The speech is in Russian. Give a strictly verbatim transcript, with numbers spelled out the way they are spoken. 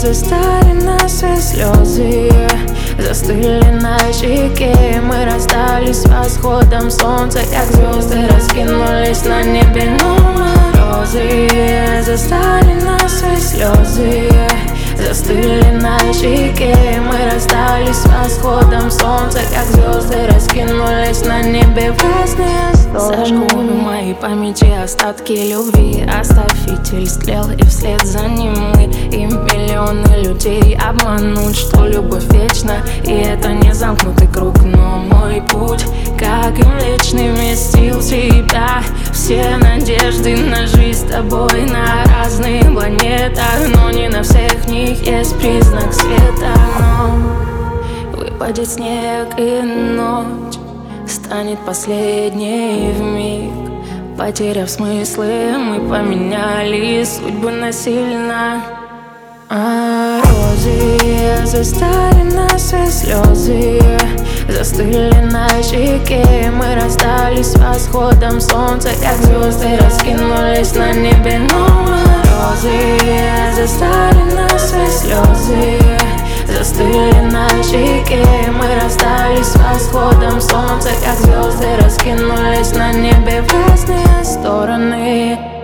застали наши слезы, застыли на щеке. Мы расстались с восходом солнца, как звезды раскинулись на небе. Но морозы застали наши слезы, застыли на щеке. Мы расстались с восходом солнца, как звезды раскинулись на небе в разные стороны. Зажгу в моей памяти остатки любви, оставь фитиль, стрел, и вслед за ним мы. И миллионы людей обманут, что любовь вечна, и это не замкнутый круг. Но мой путь, как и Млечный, вместил тебя. Все надежды на жизнь с тобой на разных планетах, но не на всех них есть признак света. Но выпадет снег, и ночь станет последней вмиг. Потеряв смыслы, мы поменяли судьбы насильно. А розы застали наши слезы, застыли на щеке. Мы расстались с восходом солнца, как звезды раскинулись на небе. Но морозы застали наши слезы, застыли на щеке. Мы расстались с восходом солнца, как звезды раскинулись на небе в разные стороны.